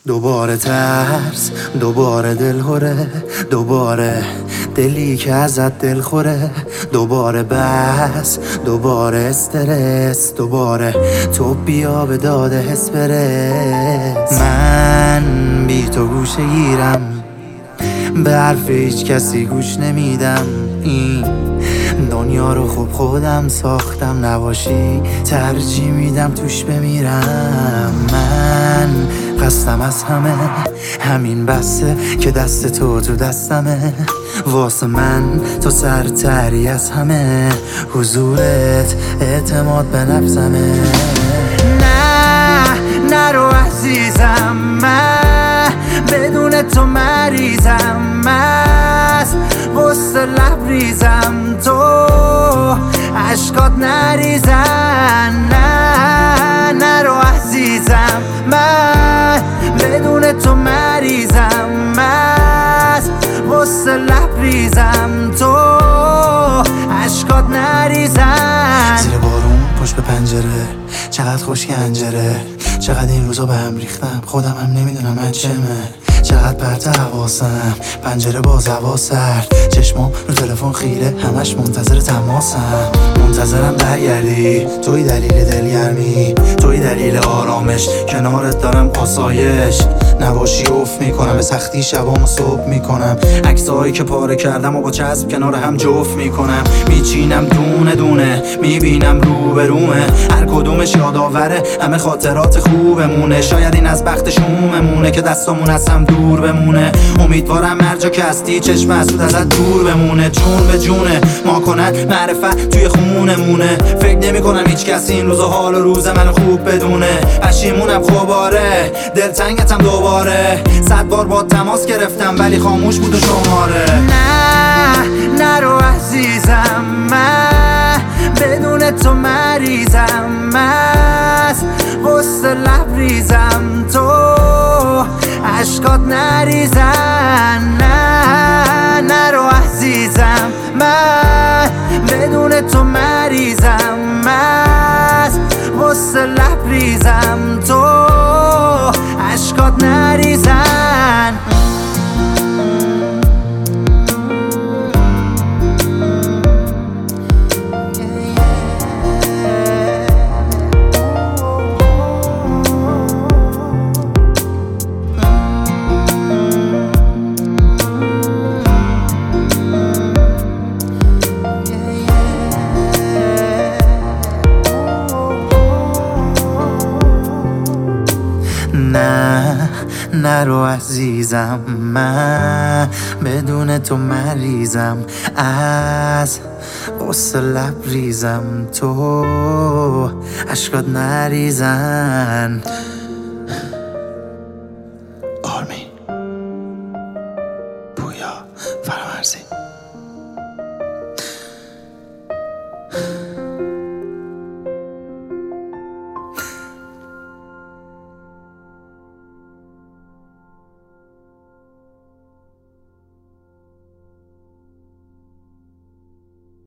دوباره ترس، دوباره دلهوره، دوباره دلی که ازت دل خوره، دوباره بس، دوباره استرس، دوباره تو بیا به داده حس برس. من بی تو گوشه گیرم، به حرف هیچ کسی گوش نمیدم. این دنیا رو خوب خودم ساختم، نباشی ترجیح میدم توش بمیرم. من قصدم از همه همین بسه که دست تو دستمه، واسه من تو سرتری از همه، حضورت اعتماد به نفسمه. نه نرو عزیزم، من بدون تو مریضم، مست غصه لبریزم، تو عشقات نریزن. نه نرو عزیزم، من بدون تو مریضم، مست غصه لبریزم، تو عشقات نریزن. زیر بارون پشت به پنجره، چقدر خوش گنجره، چقدر این روزا به هم ریختم، خودم هم نمیدونم من چمه. چقدر پرت حواسم، پنجره باز هوا سرد، چشمام رو تلفن خیره، همش منتظر تماسم. منتظرم برگردی، توی دلیل دلگرمی، توی دلیل آرامش، کنارت دارم آسایش. نباشی افت میکنم، به سختی شبامو صبح میکنم، عکسایی که پاره کردم و با چسب کنار هم جفت میکنم. میچینم دونه دونه، میبینم رو به رومه، هر کدومش یادآوره همه خاطرات خوبمونه. شاید این از بخت شوممونه که دستامون از هم دور بمونه. امیدوارم هر جا که هستی چشم حسود ازت دور بمونه. جون به جونه ما کنن معرفت توی خونمونه، فکر نمی کنم هیچ کسی این روزا حال و روز منو خوب بدونه. پشیمونم خوباره، دلتنگتم دوباره، 100 بار با تماس گرفتم ولی خاموش بود و شماره. نه نرو عزیزم، من بدون تو مریضم، مست غصه لبریزم، تو عشقات نریزن. نه نرو عزیزم، من بدون تو مریضم، مست غصه لبریزم، تو عشقات نریزن. نه نرو عزیزم، من بدون تو مریضم، از غصه لبریزم، تو عشقات نریزن.